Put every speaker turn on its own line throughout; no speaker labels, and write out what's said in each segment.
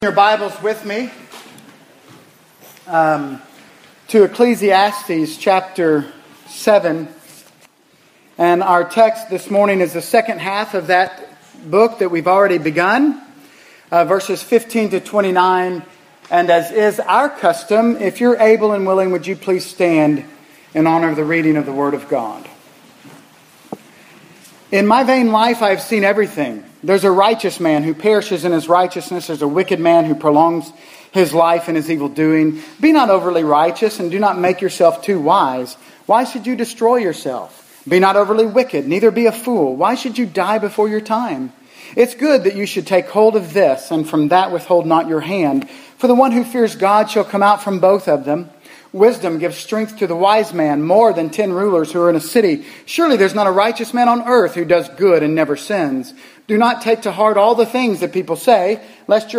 Your Bibles with me to Ecclesiastes chapter 7. And our text this morning is the second half of that book that we've already begun, verses 15 to 29. And as is our custom, if you're able and willing, would you please stand in honor of the reading of the Word of God. In my vain life I have seen everything. There's a righteous man who perishes in his righteousness. There's a wicked man who prolongs his life in his evil doing. Be not overly righteous and do not make yourself too wise. Why should you destroy yourself? Be not overly wicked, neither be a fool. Why should you die before your time? It's good that you should take hold of this, and from that withhold not your hand. For the one who fears God shall come out from both of them. Wisdom gives strength to the wise man more than 10 rulers who are in a city. Surely there's not a righteous man on earth who does good and never sins. Do not take to heart all the things that people say, lest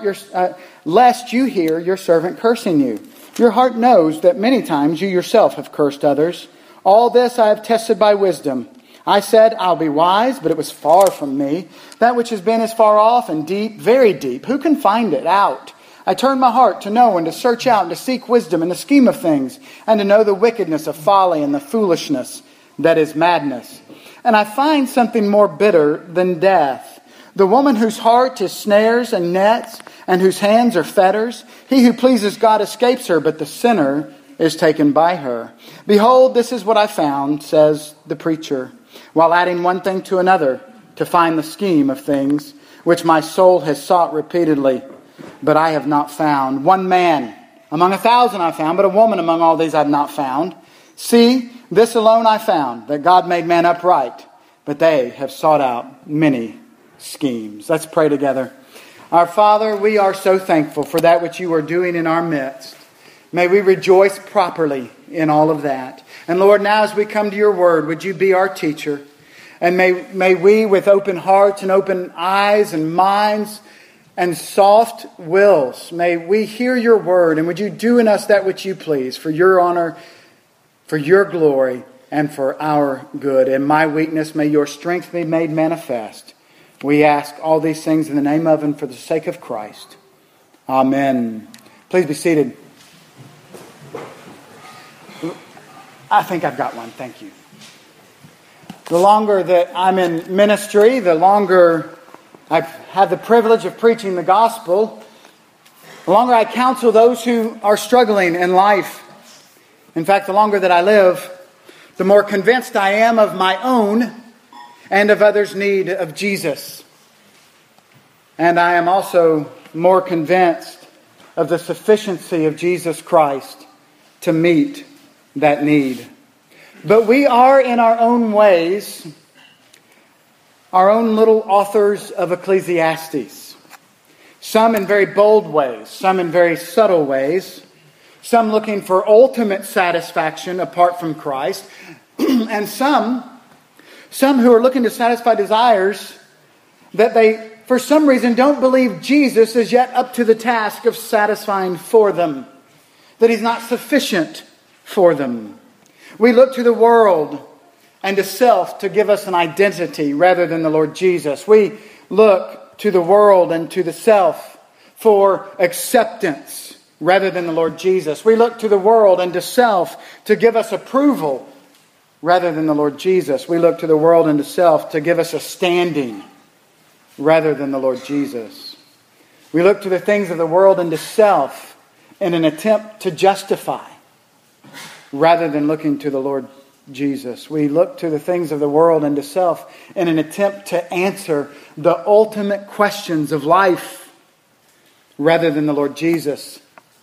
you hear your servant cursing you. Your heart knows that many times you yourself have cursed others. All this I have tested by wisdom. I said, I'll be wise, but it was far from me. That which has been is far off and deep, very deep. Who can find it out? I turned my heart to know and to search out and to seek wisdom in the scheme of things, and to know the wickedness of folly and the foolishness that is madness. And I find something more bitter than death. The woman whose heart is snares and nets, and whose hands are fetters. He who pleases God escapes her, but the sinner is taken by her. Behold, this is what I found, says the preacher, while adding one thing to another, to find the scheme of things, which my soul has sought repeatedly, but I have not found. One man among 1,000 I found, but a woman among all these I have not found. See, this alone I found, that God made man upright, but they have sought out many schemes. Let's pray together. Our Father, we are so thankful for that which you are doing in our midst. May we rejoice properly in all of that. And Lord, now as we come to your word, would you be our teacher? And may we, with open hearts and open eyes and minds and soft wills, may we hear your word, and would you do in us that which you please, for your honor, for your glory, and for our good. In my weakness, may your strength be made manifest. We ask all these things in the name of and for the sake of Christ. Amen. Please be seated. I think I've got one. Thank you. The longer that I'm in ministry, the longer I've had the privilege of preaching the gospel, the longer I counsel those who are struggling in life. In fact, the longer that I live, the more convinced I am of my own and of others' need of Jesus. And I am also more convinced of the sufficiency of Jesus Christ to meet that need. But we are in our own ways our own little authors of Ecclesiastes. Some in very bold ways, some in very subtle ways, some looking for ultimate satisfaction apart from Christ, and some who are looking to satisfy desires that they, for some reason, don't believe Jesus is yet up to the task of satisfying for them, that He's not sufficient for them. We look to the world and to self to give us an identity rather than the Lord Jesus. We look to the world and to the self for acceptance rather than the Lord Jesus. We look to the world and to self to give us approval rather than the Lord Jesus. We look to the world and to self to give us a standing rather than the Lord Jesus. We look to the things of the world and to self in an attempt to justify rather than looking to the Lord Jesus. We look to the things of the world and to self in an attempt to answer the ultimate questions of life rather than the Lord Jesus.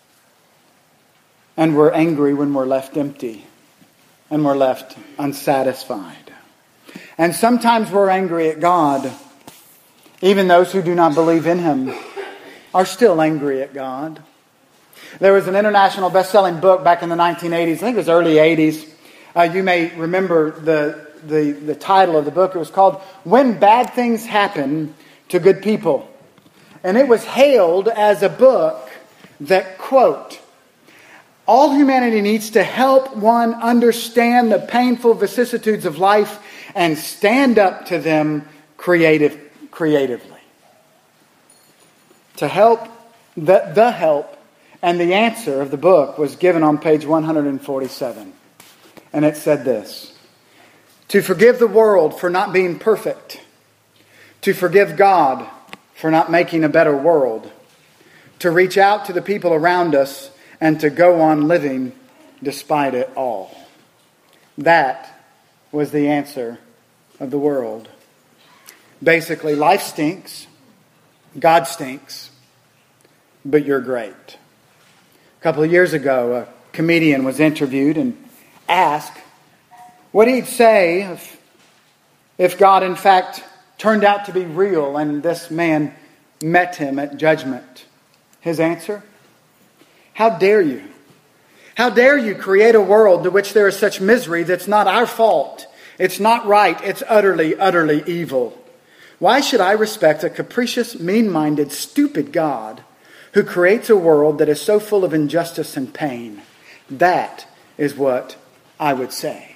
And we're angry when we're left empty and we're left unsatisfied. And sometimes we're angry at God. Even those who do not believe in Him are still angry at God. There was an international best-selling book back in the 1980s. I think it was early 80s. You may remember the title of the book. It was called When Bad Things Happen to Good People. And it was hailed as a book that, quote, all humanity needs to help one understand the painful vicissitudes of life and stand up to them creatively. To help The help and the answer of the book was given on page 147. And it said this: to forgive the world for not being perfect, to forgive God for not making a better world, to reach out to the people around us, and to go on living despite it all. That was the answer of the world. Basically, life stinks, God stinks, but you're great. A couple of years ago, a comedian was interviewed and asked what he'd say if God, in fact, turned out to be real and this man met him at judgment. His answer? How dare you? How dare you create a world to which there is such misery that's not our fault? It's not right. It's utterly, utterly evil. Why should I respect a capricious, mean-minded, stupid God who creates a world that is so full of injustice and pain? That is what I would say.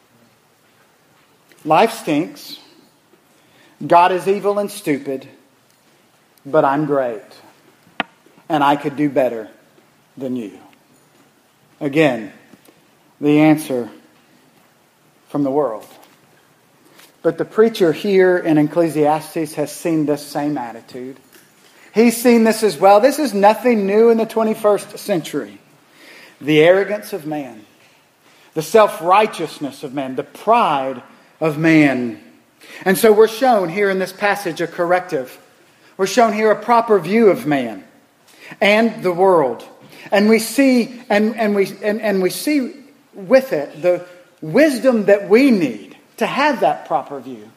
Life stinks. God is evil and stupid. But I'm great. And I could do better than you. Again, the answer from the world. But the preacher here in Ecclesiastes has seen this same attitude. He's seen this as well. This is nothing new in the 21st century. The arrogance of man. The self-righteousness of man. The pride of man. And so we're shown here in this passage a corrective. We're shown here a proper view of man and the world. And we see and we see with it the wisdom that we need to have that proper view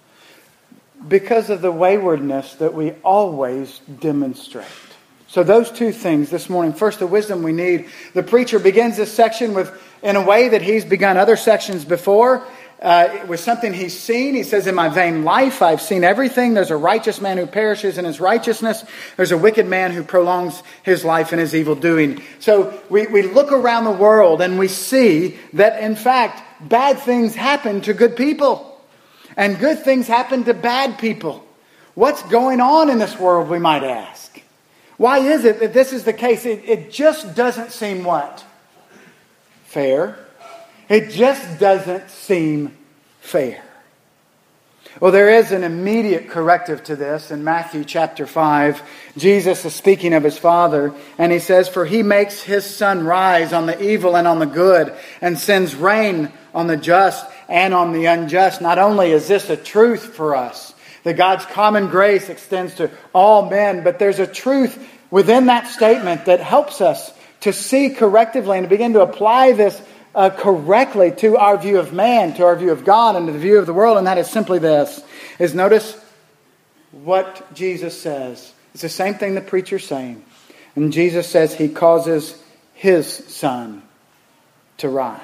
because of the waywardness that we always demonstrate. So those two things this morning. First, the wisdom we need. The preacher begins this section in a way that he's begun other sections before. It was something he's seen. He says, in my vain life, I've seen everything. There's a righteous man who perishes in his righteousness. There's a wicked man who prolongs his life in his evil doing. So we look around the world and we see that, in fact, bad things happen to good people. And good things happen to bad people. What's going on in this world, we might ask? Why is it that this is the case? It just doesn't seem what? Fair. It just doesn't seem fair. Well, there is an immediate corrective to this in Matthew chapter 5. Jesus is speaking of his Father, and he says, for he makes his sun rise on the evil and on the good, and sends rain on the just and on the unjust. Not only is this a truth for us, that God's common grace extends to all men, but there's a truth within that statement that helps us to see correctively and to begin to apply this correctly to our view of man, to our view of God, and to the view of the world. And that is simply this, is notice what Jesus says. It's the same thing the preacher's saying. And Jesus says he causes his sun to rise.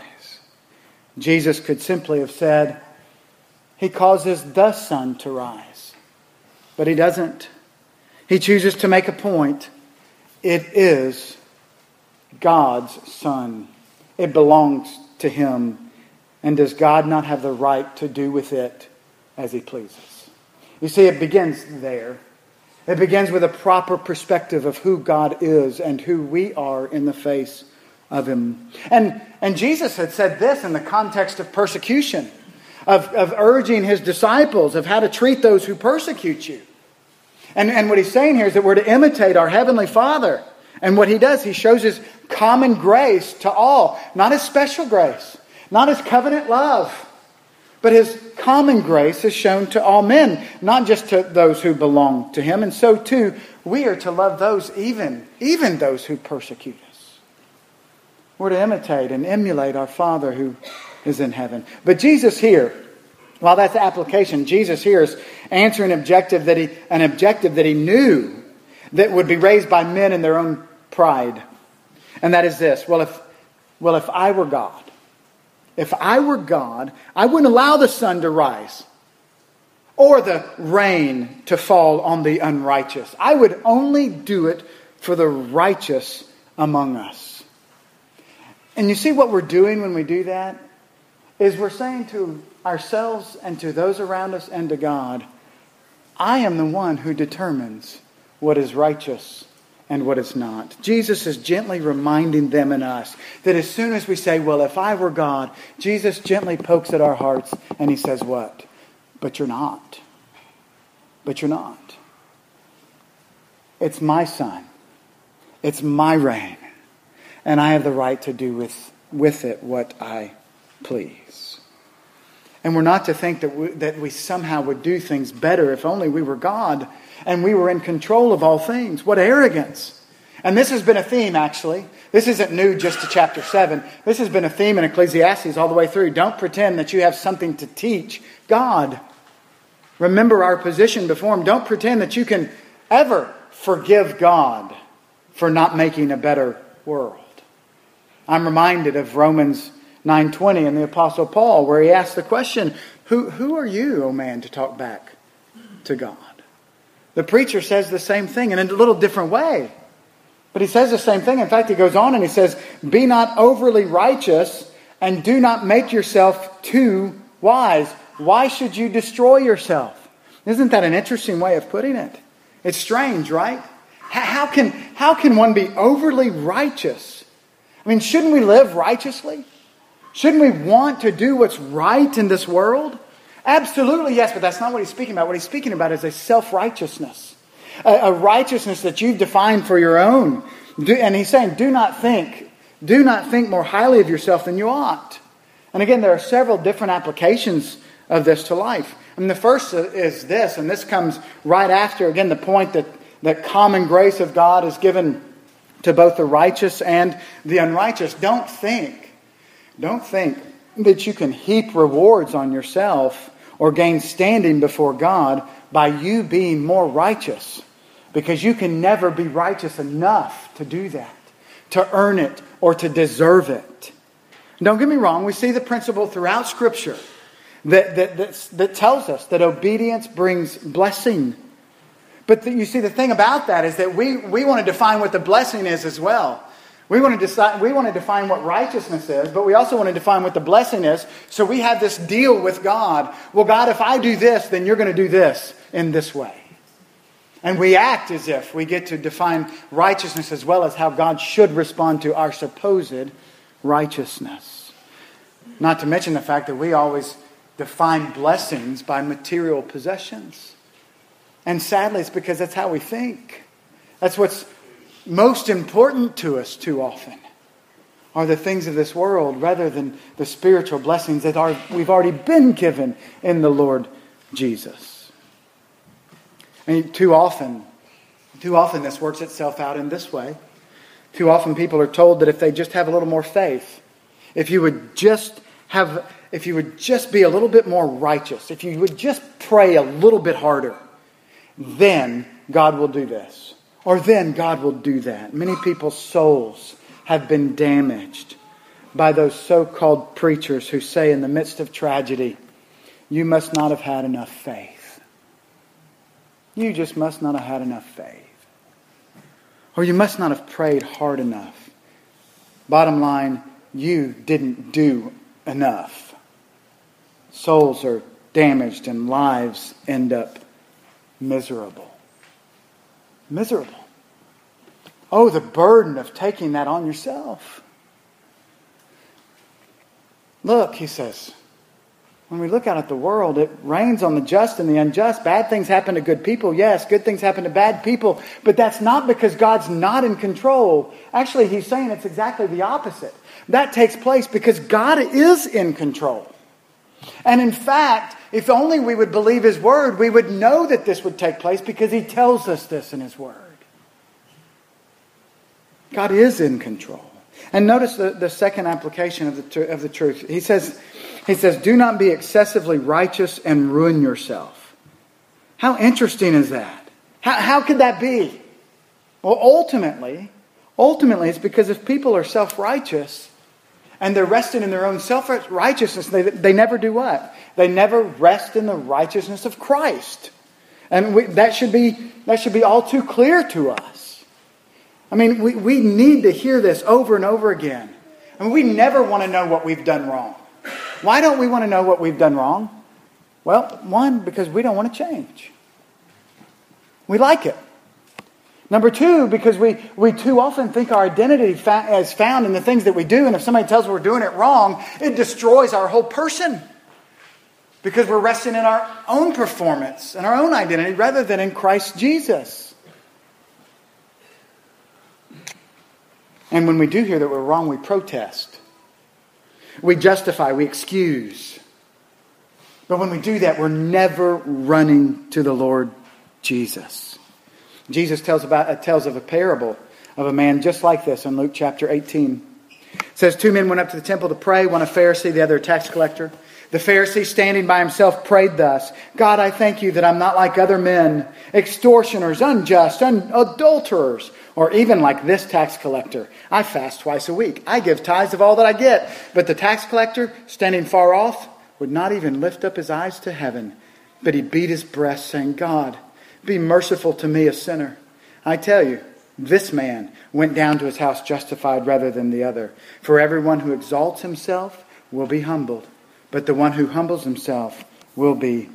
Jesus could simply have said he causes the sun to rise. But he doesn't. He chooses to make a point. It is God's sun. It belongs to him. And does God not have the right to do with it as he pleases? You see, it begins there. It begins with a proper perspective of who God is and who we are in the face of him. And Jesus had said this in the context of persecution, of urging his disciples of how to treat those who persecute you. And what he's saying here is that we're to imitate our Heavenly Father. And what he does, he shows his common grace to all. Not his special grace. Not his covenant love. But his common grace is shown to all men. Not just to those who belong to him. And so too, we are to love those even those who persecute us. We're to imitate and emulate our Father who is in heaven. But Jesus here, while that's the application, Jesus here is answering an objective that he knew that would be raised by men in their own pride. And that is this. Well, if I were God, I wouldn't allow the sun to rise or the rain to fall on the unrighteous. I would only do it for the righteous among us. And you see what we're doing when we do that? Is we're saying to ourselves and to those around us and to God, I am the one who determines what is righteous and what is not. Jesus is gently reminding them and us that as soon as we say, well, if I were God, Jesus gently pokes at our hearts and he says what? But you're not. But you're not. It's my son. It's my reign. And I have the right to do with it what I please. And we're not to think that we somehow would do things better if only we were God and we were in control of all things. What arrogance. And this has been a theme, actually. This isn't new just to chapter 7. This has been a theme in Ecclesiastes all the way through. Don't pretend that you have something to teach God. Remember our position before Him. Don't pretend that you can ever forgive God for not making a better world. I'm reminded of Romans 9:20 and the Apostle Paul, where he asked the question, Who are you, O man, to talk back to God? The preacher says the same thing in a little different way. But he says the same thing. In fact, he goes on and he says, be not overly righteous and do not make yourself too wise. Why should you destroy yourself? Isn't that an interesting way of putting it? It's strange, right? How can one be overly righteous? I mean, shouldn't we live righteously? Shouldn't we want to do what's right in this world? Absolutely, yes, but that's not what he's speaking about. What he's speaking about is a self-righteousness. A righteousness that you've defined for your own. And he's saying, do not think more highly of yourself than you ought. And again, there are several different applications of this to life. And the first is this, and this comes right after, again, the point that common grace of God is given to both the righteous and the unrighteous. Don't think that you can heap rewards on yourself or gain standing before God by you being more righteous. Because you can never be righteous enough to do that, to earn it, or to deserve it. Don't get me wrong, we see the principle throughout Scripture that tells us that obedience brings blessing. But you see, the thing about that is that we want to define what the blessing is as well. We want to define what righteousness is, but we also want to define what the blessing is. So we have this deal with God. Well, God, if I do this, then you're going to do this in this way. And we act as if we get to define righteousness as well as how God should respond to our supposed righteousness. Not to mention the fact that we always define blessings by material possessions. And sadly, it's because that's how we think. That's what's most important to us too often, are the things of this world rather than the spiritual blessings that we've already been given in the Lord Jesus. And too often this works itself out in this way. Too often people are told that if they just have a little more faith, if you would just be a little bit more righteous, if you would just pray a little bit harder, then God will do this. Or then God will do that. Many people's souls have been damaged by those so-called preachers who say in the midst of tragedy, you must not have had enough faith. You just must not have had enough faith. Or you must not have prayed hard enough. Bottom line, you didn't do enough. Souls are damaged and lives end up miserable. Miserable. Oh, the burden of taking that on yourself. Look, he says, when we look out at the world, it rains on the just and the unjust. Bad things happen to good people. Yes, good things happen to bad people. But that's not because God's not in control. Actually, he's saying it's exactly the opposite. That takes place because God is in control. And in fact, if only we would believe His Word, we would know that this would take place because He tells us this in His Word. God is in control. And notice the second application of the truth. He says, do not be excessively righteous and ruin yourself. How interesting is that? How could that be? Well, ultimately, it's because if people are self-righteous and they're resting in their own self-righteousness, they never do what? They never rest in the righteousness of Christ. And that should be all too clear to us. I mean, we need to hear this over and over again. I mean, we never want to know what we've done wrong. Why don't we want to know what we've done wrong? Well, one, because we don't want to change. We like it. Number two, because we too often think our identity is found in the things that we do, and if somebody tells us we're doing it wrong, it destroys our whole person. Because we're resting in our own performance and our own identity rather than in Christ Jesus. And when we do hear that we're wrong, we protest. We justify, we excuse. But when we do that, we're never running to the Lord Jesus. Jesus tells of a parable of a man just like this in Luke chapter 18. It says, 2 men went up to the temple to pray, one a Pharisee, the other a tax collector. The Pharisee, standing by himself, prayed thus, God, I thank you that I'm not like other men, extortioners, unjust, adulterers, or even like this tax collector. I fast twice a week. I give tithes of all that I get. But the tax collector, standing far off, would not even lift up his eyes to heaven, but he beat his breast, saying, God, be merciful to me, a sinner. I tell you, this man went down to his house justified rather than the other. For everyone who exalts himself will be humbled, but the one who humbles himself will be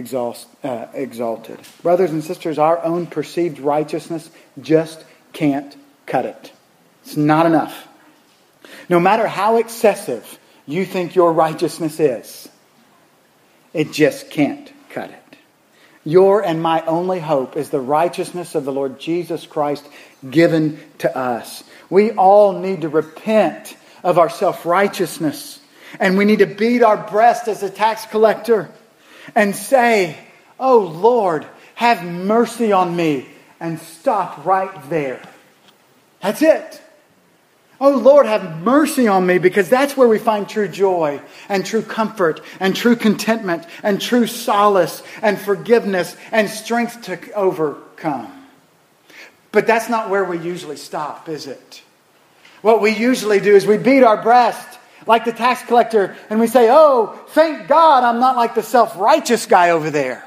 exalted. Brothers and sisters, our own perceived righteousness just can't cut it. It's not enough. No matter how excessive you think your righteousness is, it just can't cut it. Your and my only hope is the righteousness of the Lord Jesus Christ given to us. We all need to repent of our self-righteousness. And we need to beat our breast as a tax collector and say, oh Lord, have mercy on me. And stop right there. That's it. Oh Lord, have mercy on me, because that's where we find true joy and true comfort and true contentment and true solace and forgiveness and strength to overcome. But that's not where we usually stop, is it? What we usually do is we beat our breast like the tax collector and we say, oh, thank God I'm not like the self-righteous guy over there.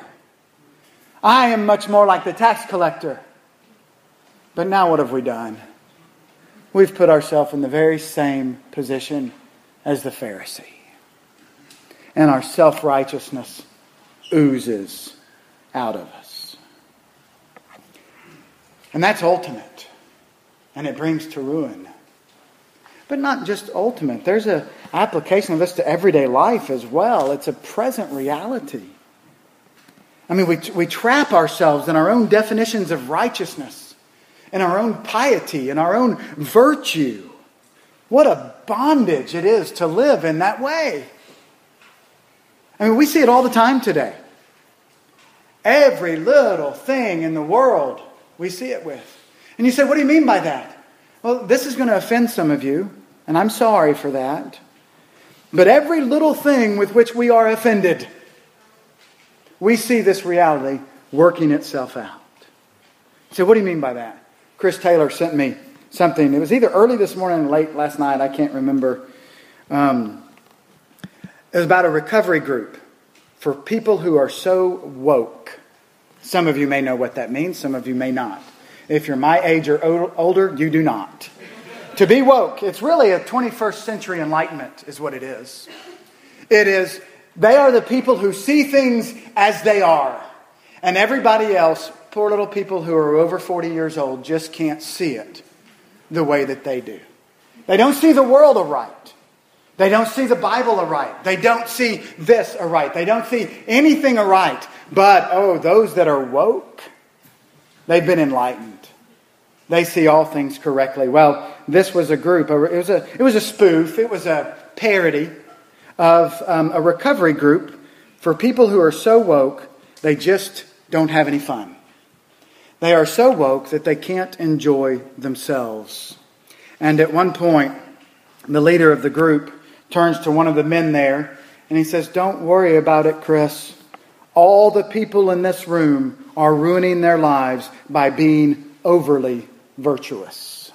I am much more like the tax collector. But now what have we done? We've put ourselves in the very same position as the Pharisee. And our self-righteousness oozes out of us. And that's ultimate. And it brings to ruin. But not just ultimate. There's an application of this to everyday life as well. It's a present reality. I mean, we trap ourselves in our own definitions of righteousness, in our own piety, in our own virtue. What a bondage it is to live in that way. I mean, we see it all the time today. Every little thing in the world we see it with. And you say, what do you mean by that? Well, this is going to offend some of you, and I'm sorry for that. But every little thing with which we are offended, we see this reality working itself out. So what do you mean by that? Chris Taylor sent me something. It was either early this morning or late last night. I can't remember. It was about a recovery group for people who are so woke. Some of you may know what that means. Some of you may not. If you're my age or older, you do not. To be woke, it's really a 21st century enlightenment is what it is. It is, they are the people who see things as they are. And everybody else, poor little people who are over 40 years old, just can't see it the way that they do. They don't see the world aright. They don't see the Bible aright. They don't see this aright. They don't see anything aright. But, those that are woke, they've been enlightened. They see all things correctly. Well, this was a group. It was a spoof. It was a parody of a recovery group for people who are so woke, they just don't have any fun. They are so woke that they can't enjoy themselves. And at one point, the leader of the group turns to one of the men there and he says, "Don't worry about it, Chris. All the people in this room are ruining their lives by being overly virtuous."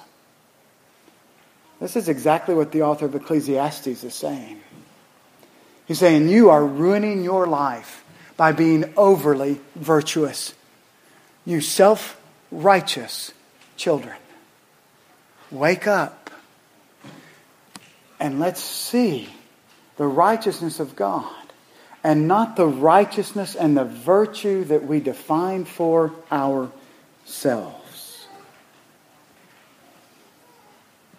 This is exactly what the author of Ecclesiastes is saying. He's saying you are ruining your life by being overly virtuous. You self-righteous children. Wake up and let's see the righteousness of God and not the righteousness and the virtue that we define for ourselves.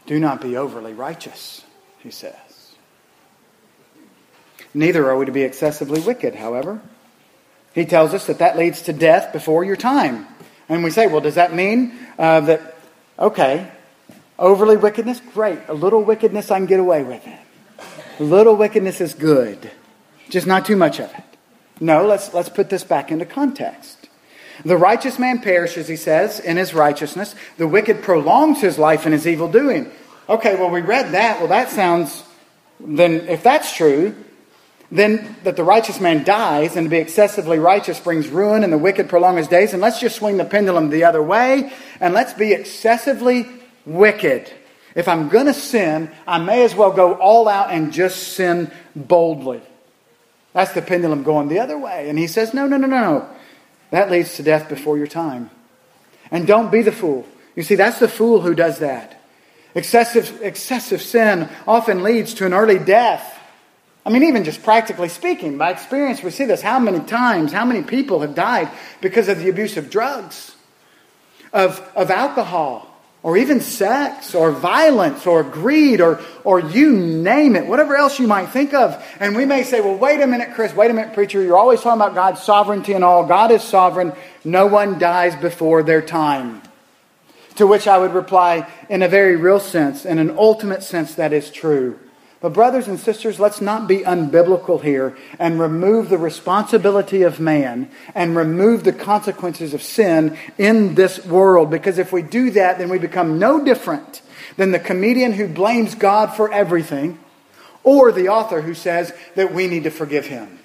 Do not be overly righteous, he says. Neither are we to be excessively wicked, however. He tells us that leads to death before your time. And we say, well, does that mean that, okay, overly wickedness? Great. A little wickedness, I can get away with it. A little wickedness is good. Just not too much of it. No, let's put this back into context. The righteous man perishes, he says, in his righteousness. The wicked prolongs his life in his evil doing. Okay, well, we read that. Well, that sounds, then if that's true, then that the righteous man dies and to be excessively righteous brings ruin and the wicked prolong his days. And let's just swing the pendulum the other way and let's be excessively wicked. If I'm going to sin, I may as well go all out and just sin boldly. That's the pendulum going the other way. And he says, no. That leads to death before your time. And don't be the fool. You see, that's the fool who does that. Excessive sin often leads to an early death. I mean, even just practically speaking, by experience we see this. How many times, how many people have died because of the abuse of drugs, of alcohol, or even sex, or violence, or greed, or you name it, whatever else you might think of. And we may say, well, wait a minute, Chris, wait a minute, preacher, you're always talking about God's sovereignty and all. God is sovereign. No one dies before their time. To which I would reply, in a very real sense, in an ultimate sense, that is true. But brothers and sisters, let's not be unbiblical here and remove the responsibility of man and remove the consequences of sin in this world. Because if we do that, then we become no different than the comedian who blames God for everything or the author who says that we need to forgive him.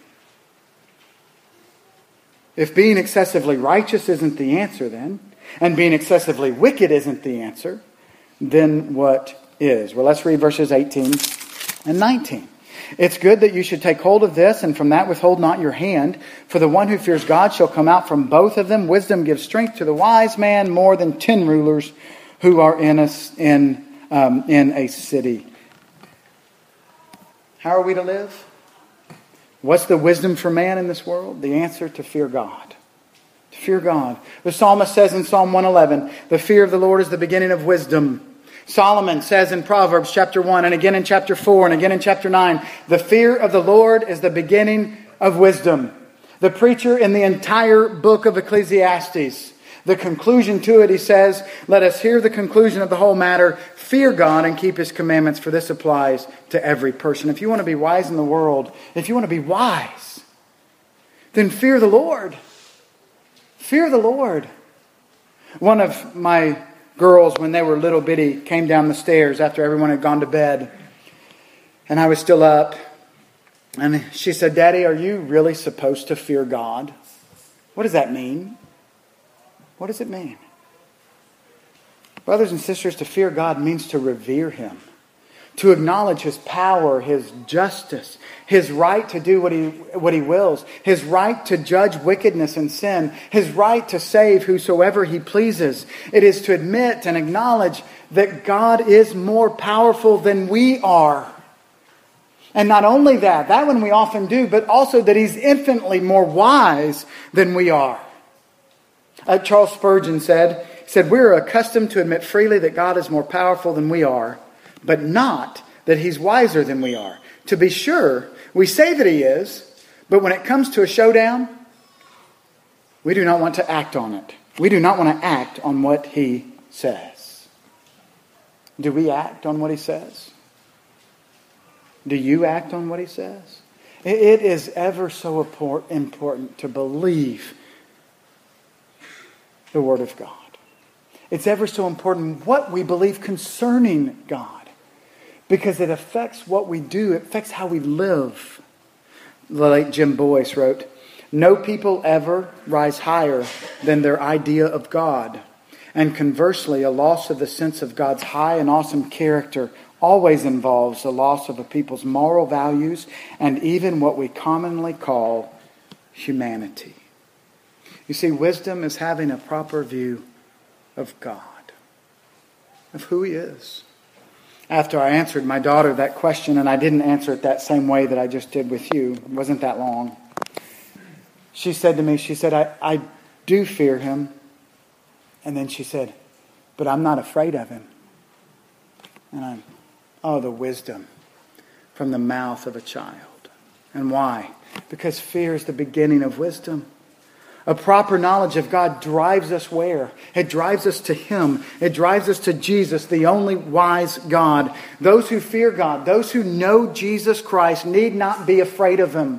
If being excessively righteous isn't the answer then, and being excessively wicked isn't the answer, then what is? Well, let's read verses 18 and 19. It's good that you should take hold of this, and from that withhold not your hand. For the one who fears God shall come out from both of them. Wisdom gives strength to the wise man more than 10 rulers who are in a city. How are we to live? What's the wisdom for man in this world? The answer: to fear God. To fear God. The psalmist says in Psalm 111, the fear of the Lord is the beginning of wisdom. Solomon says in Proverbs chapter 1 and again in chapter 4 and again in chapter 9, the fear of the Lord is the beginning of wisdom. The preacher in the entire book of Ecclesiastes, the conclusion to it, he says, let us hear the conclusion of the whole matter. Fear God and keep His commandments, for this applies to every person. If you want to be wise in the world, if you want to be wise, then fear the Lord. Fear the Lord. One of my girls, when they were little bitty, came down the stairs after everyone had gone to bed. And I was still up. And she said, Daddy, are you really supposed to fear God? What does that mean? What does it mean? Brothers and sisters, to fear God means to revere Him. To acknowledge His power, His justice, His right to do what He wills, His right to judge wickedness and sin, His right to save whosoever He pleases. It is to admit and acknowledge that God is more powerful than we are. And not only that one we often do, but also that He's infinitely more wise than we are. Charles Spurgeon said, we're accustomed to admit freely that God is more powerful than we are, but not that He's wiser than we are. To be sure, we say that He is, but when it comes to a showdown, we do not want to act on it. We do not want to act on what He says. Do we act on what He says? Do you act on what He says? It is ever so important to believe the Word of God. It's ever so important what we believe concerning God. Because it affects what we do. It affects how we live. The late Jim Boyce wrote, no people ever rise higher than their idea of God. And conversely, a loss of the sense of God's high and awesome character always involves the loss of a people's moral values and even what we commonly call humanity. You see, wisdom is having a proper view of God, of who He is. After I answered my daughter that question, and I didn't answer it that same way that I just did with you, it wasn't that long. She said to me, I do fear Him. And then she said, but I'm not afraid of Him. The wisdom from the mouth of a child. And why? Because fear is the beginning of wisdom. A proper knowledge of God drives us where? It drives us to Him. It drives us to Jesus, the only wise God. Those who fear God, those who know Jesus Christ, need not be afraid of Him.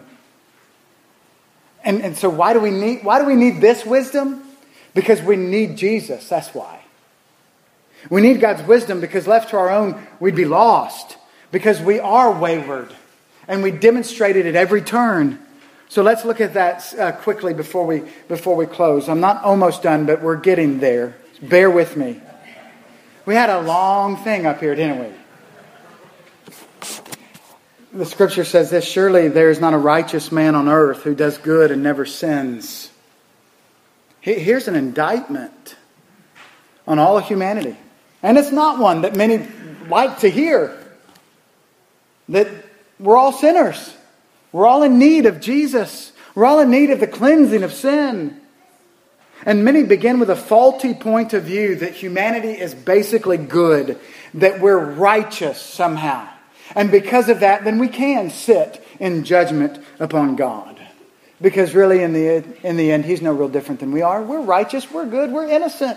And so why do we need this wisdom? Because we need Jesus. That's why. We need God's wisdom because left to our own, we'd be lost. Because we are wayward. And we demonstrate it at every turn. So let's look at that quickly before we close. I'm not almost done, but we're getting there. Bear with me. We had a long thing up here, didn't we? The Scripture says this, surely there is not a righteous man on earth who does good and never sins. Here's an indictment on all of humanity. And it's not one that many like to hear. That we're all sinners. We're all in need of Jesus. We're all in need of the cleansing of sin. And many begin with a faulty point of view that humanity is basically good, that we're righteous somehow. And because of that, then we can sit in judgment upon God. Because really, in the end, He's no real different than we are. We're righteous, we're good, we're innocent.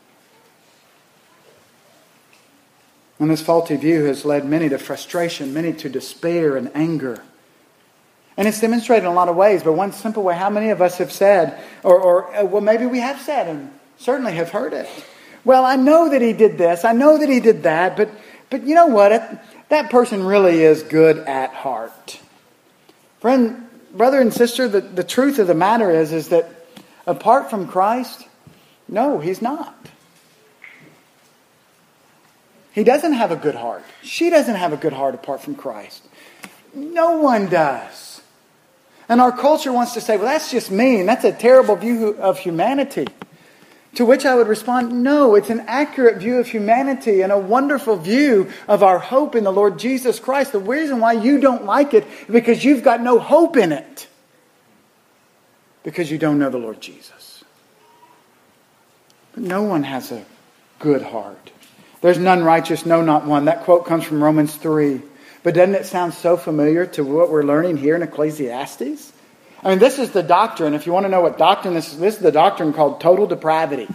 And this faulty view has led many to frustration, many to despair and anger. And it's demonstrated in a lot of ways, but one simple way, how many of us have said, or maybe we have said and certainly have heard it. Well, I know that he did this, I know that he did that, but you know what? That person really is good at heart. Friend, brother and sister, the truth of the matter is that apart from Christ, no, he's not. He doesn't have a good heart. She doesn't have a good heart apart from Christ. No one does. And our culture wants to say, well, that's just mean. That's a terrible view of humanity. To which I would respond, no, it's an accurate view of humanity and a wonderful view of our hope in the Lord Jesus Christ. The reason why you don't like it is because you've got no hope in it. Because you don't know the Lord Jesus. But no one has a good heart. There's none righteous, no, not one. That quote comes from Romans 3. But doesn't it sound so familiar to what we're learning here in Ecclesiastes? I mean, this is the doctrine. If you want to know what doctrine this is the doctrine called total depravity.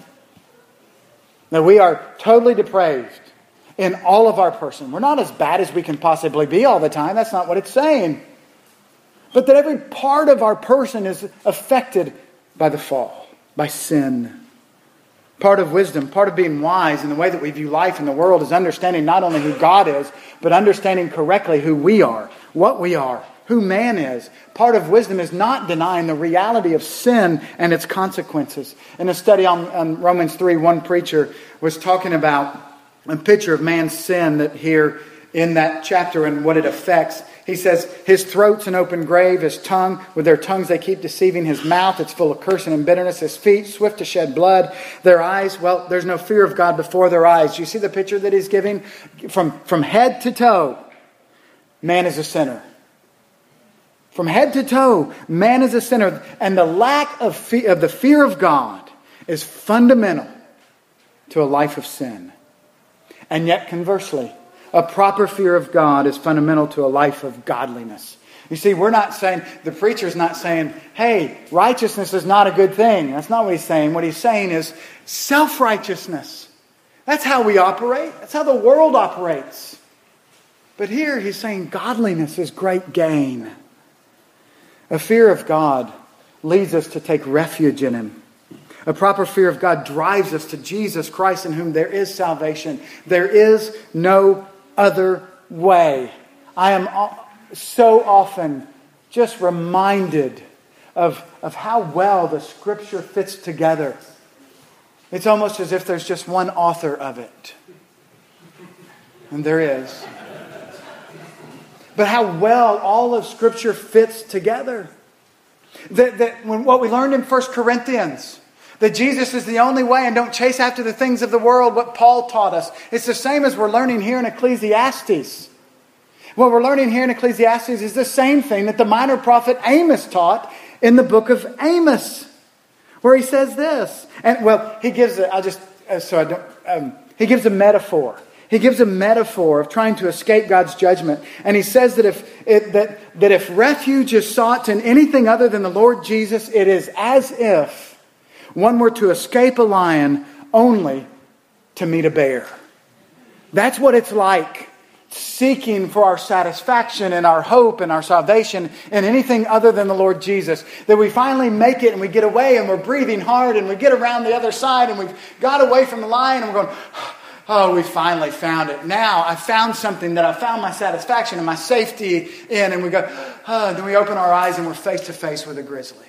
That we are totally depraved in all of our person. We're not as bad as we can possibly be all the time. That's not what it's saying. But that every part of our person is affected by the fall, by sin. Part of wisdom, part of being wise in the way that we view life in the world is understanding not only who God is, but understanding correctly who we are, what we are, who man is. Part of wisdom is not denying the reality of sin and its consequences. In a study on Romans 3, one preacher was talking about a picture of man's sin that here in that chapter and what it affects. He says, his throat's an open grave, his tongue, with their tongues they keep deceiving, his mouth, it's full of cursing and bitterness, his feet, swift to shed blood, their eyes, well, there's no fear of God before their eyes. Do you see the picture that he's giving? From head to toe, man is a sinner. From head to toe, man is a sinner. And the lack of the fear of God is fundamental to a life of sin. And yet, conversely, a proper fear of God is fundamental to a life of godliness. You see, we're not saying, the preacher's not saying, hey, righteousness is not a good thing. That's not what he's saying. What he's saying is self-righteousness. That's how we operate. That's how the world operates. But here he's saying godliness is great gain. A fear of God leads us to take refuge in Him. A proper fear of God drives us to Jesus Christ in whom there is salvation. There is no other way. I am so often just reminded of how well the Scripture fits together. It's almost as if there's just one author of it. And there is. But how well all of Scripture fits together. What we learned in 1 Corinthians, that Jesus is the only way and don't chase after the things of the world, what Paul taught us. It's the same as we're learning here in Ecclesiastes. What we're learning here in Ecclesiastes is the same thing that the minor prophet Amos taught in the book of Amos, where he says this. And well, he gives he gives a metaphor. He gives a metaphor of trying to escape God's judgment. And he says that if refuge is sought in anything other than the Lord Jesus, it is as if one were to escape a lion only to meet a bear. That's what it's like, seeking for our satisfaction and our hope and our salvation in anything other than the Lord Jesus. That we finally make it and we get away and we're breathing hard and we get around the other side and we've got away from the lion and we're going, oh, we finally found it. Now I found something that I found my satisfaction and my safety in. And we go, oh, then we open our eyes and we're face to face with a grizzly.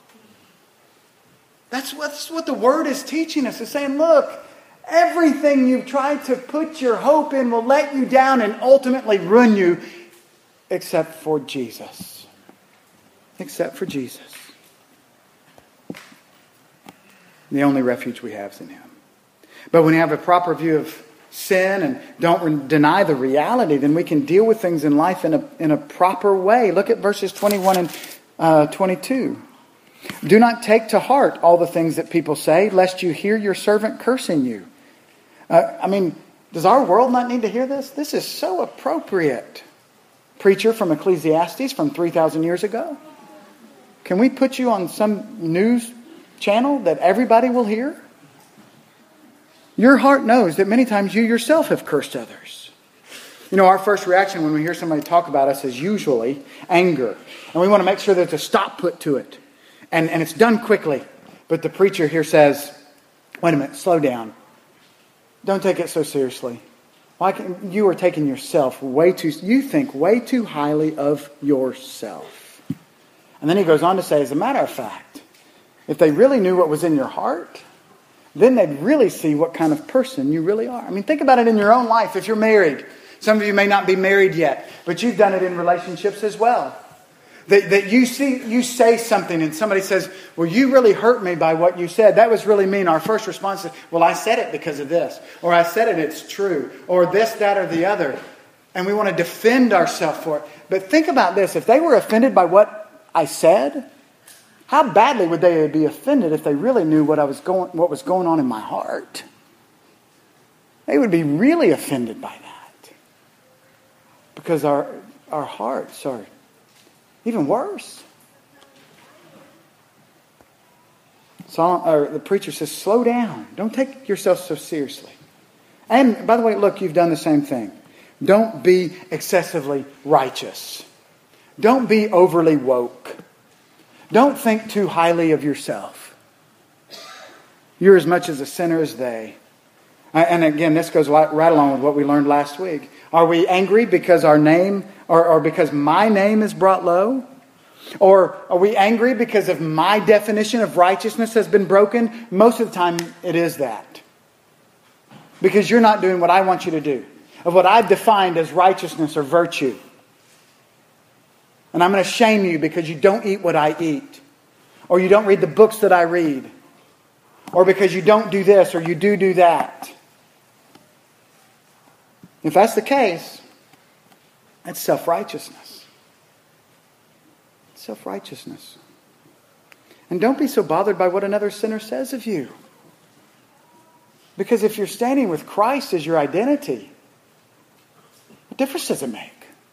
That's what the Word is teaching us. It's saying, look, everything you've tried to put your hope in will let you down and ultimately ruin you, except for Jesus. Except for Jesus. The only refuge we have is in Him. But when you have a proper view of sin and don't deny the reality, then we can deal with things in life in a proper way. Look at verses 21 and 22. Do not take to heart all the things that people say, lest you hear your servant cursing you. Does our world not need to hear this? This is so appropriate. Preacher from Ecclesiastes from 3,000 years ago. Can we put you on some news channel that everybody will hear? Your heart knows that many times you yourself have cursed others. Our first reaction when we hear somebody talk about us is usually anger. And we want to make sure there's a stop put to it. And it's done quickly. But the preacher here says, wait a minute, slow down. Don't take it so seriously. You are taking yourself you think way too highly of yourself. And then he goes on to say, as a matter of fact, if they really knew what was in your heart, then they'd really see what kind of person you really are. Think about it in your own life. If you're married, some of you may not be married yet, but you've done it in relationships as well. That you say something and somebody says, well, you really hurt me by what you said. That was really mean. Our first response is, well, I said it because of this. Or I said it, it's true. Or this, that, or the other. And we want to defend ourselves for it. But think about this. If they were offended by what I said, how badly would they be offended if they really knew what was going on in my heart? They would be really offended by that. Because our hearts are even worse. The preacher says, slow down. Don't take yourself so seriously. And by the way, look, you've done the same thing. Don't be excessively righteous. Don't be overly woke. Don't think too highly of yourself. You're as much as a sinner as they. And again, this goes right along with what we learned last week. Are we angry because our name or because my name is brought low? Or are we angry because of my definition of righteousness has been broken? Most of the time it is that. Because you're not doing what I want you to do. Of what I've defined as righteousness or virtue. And I'm going to shame you because you don't eat what I eat. Or you don't read the books that I read. Or because you don't do this or you do that. If that's the case, that's self-righteousness. Self-righteousness. And don't be so bothered by what another sinner says of you. Because if you're standing with Christ as your identity, what difference does it make?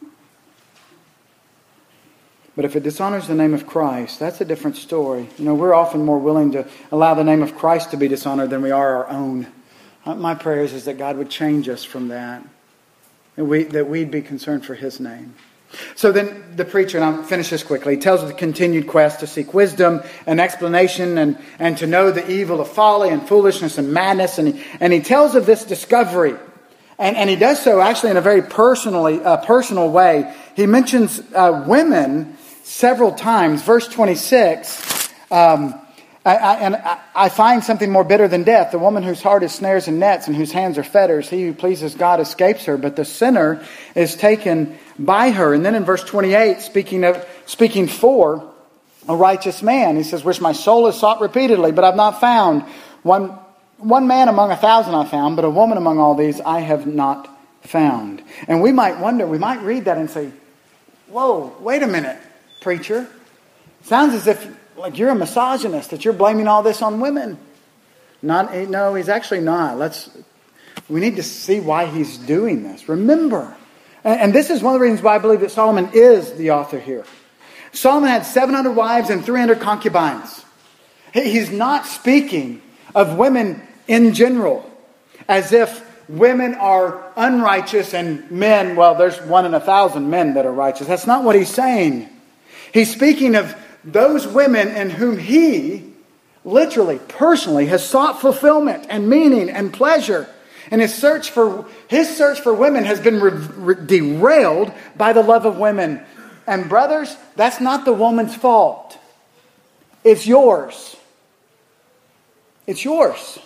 But if it dishonors the name of Christ, that's a different story. We're often more willing to allow the name of Christ to be dishonored than we are our own. My prayers is that God would change us from that. That we'd be concerned for His name. So then the preacher, and I'll finish this quickly, he tells of the continued quest to seek wisdom and explanation and to know the evil of folly and foolishness and madness. And he tells of this discovery. And he does so actually in a very personal way. He mentions women several times. Verse 26, I find something more bitter than death. The woman whose heart is snares and nets and whose hands are fetters. He who pleases God escapes her, but the sinner is taken by her. And then in verse 28, speaking for a righteous man, he says, which my soul has sought repeatedly, but I've not found. One man among 1,000 I found, but a woman among all these I have not found. And we might wonder, we might read that and say, whoa, wait a minute, preacher. Sounds as if like you're a misogynist, that you're blaming all this on women. No, he's actually not. We need to see why he's doing this. Remember, and this is one of the reasons why I believe that Solomon is the author here. Solomon had 700 wives and 300 concubines. He's not speaking of women in general as if women are unrighteous and men, well, there's 1 in 1,000 men that are righteous. That's not what he's saying. He's speaking of those women in whom he literally, personally, has sought fulfillment and meaning and pleasure. And his search for women has been derailed by the love of women. And brothers, that's not the woman's fault. It's yours. It's yours.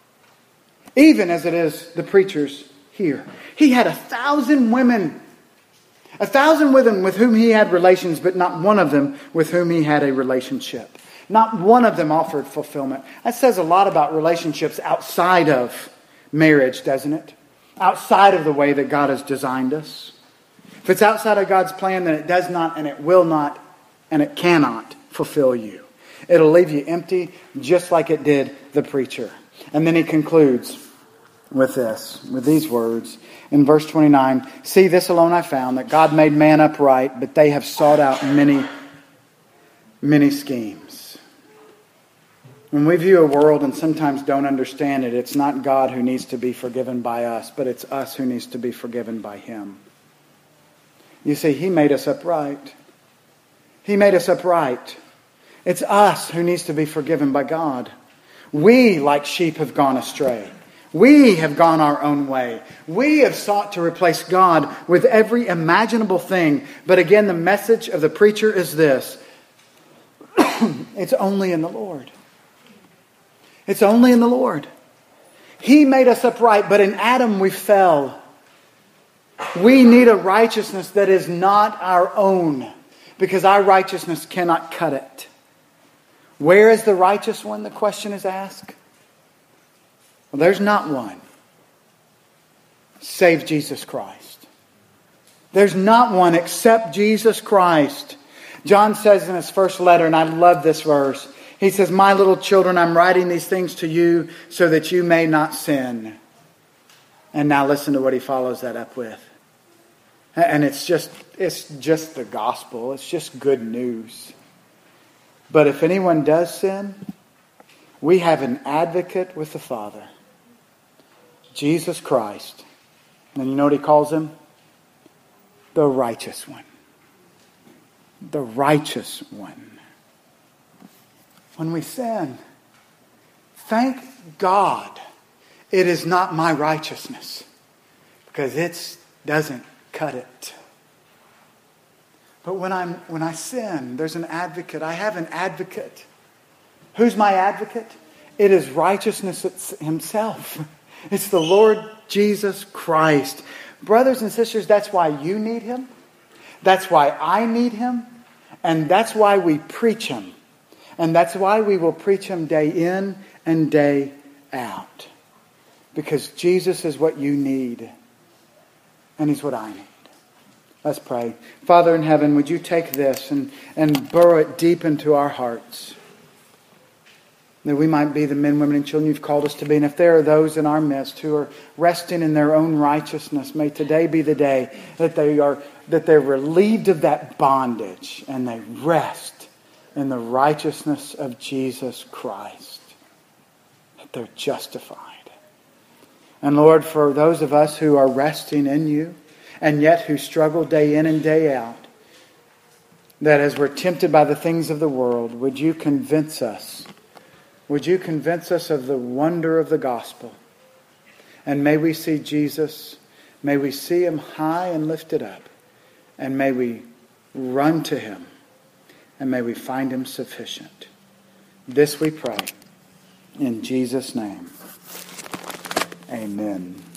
Even as it is the preacher's here. He had 1,000 women. 1,000 women with whom he had relations, but not one of them with whom he had a relationship. Not one of them offered fulfillment. That says a lot about relationships outside of marriage, doesn't it? Outside of the way that God has designed us. If it's outside of God's plan, then it does not, and it will not, and it cannot fulfill you. It'll leave you empty, just like it did the preacher. And then he concludes with these words. In verse 29, "See, this alone I found, that God made man upright, but they have sought out many, many schemes." When we view a world and sometimes don't understand it, it's not God who needs to be forgiven by us, but it's us who needs to be forgiven by Him. You see, He made us upright. He made us upright. It's us who needs to be forgiven by God. We, like sheep, have gone astray. We have gone our own way. We have sought to replace God with every imaginable thing. But again, the message of the preacher is this. It's only in the Lord. It's only in the Lord. He made us upright, but in Adam we fell. We need a righteousness that is not our own, because our righteousness cannot cut it. Where is the righteous one, the question is asked? Well, there's not one, save Jesus Christ. There's not one except Jesus Christ. John says in his first letter, and I love this verse, he says, "My little children, I'm writing these things to you so that you may not sin." And now listen to what he follows that up with. And it's just the gospel. It's just good news. "But if anyone does sin, we have an advocate with the Father, Jesus Christ." And you know what he calls him? The righteous one. The righteous one. When we sin, thank God it is not my righteousness, because it doesn't cut it. But when I sin, there's an advocate. I have an advocate. Who's my advocate? It is righteousness himself. It's the Lord Jesus Christ. Brothers and sisters, that's why you need Him. That's why I need Him. And that's why we preach Him. And that's why we will preach Him day in and day out. Because Jesus is what you need. And He's what I need. Let's pray. Father in heaven, would you take this and burrow it deep into our hearts, that we might be the men, women, and children you've called us to be. And if there are those in our midst who are resting in their own righteousness, may today be the day that they're relieved of that bondage and they rest in the righteousness of Jesus Christ, that they're justified. And Lord, for those of us who are resting in you, and yet who struggle day in and day out, that as we're tempted by the things of the world, would you convince us? Would you convince us of the wonder of the gospel? And may we see Jesus, may we see Him high and lifted up, and may we run to Him, and may we find Him sufficient. This we pray in Jesus' name. Amen.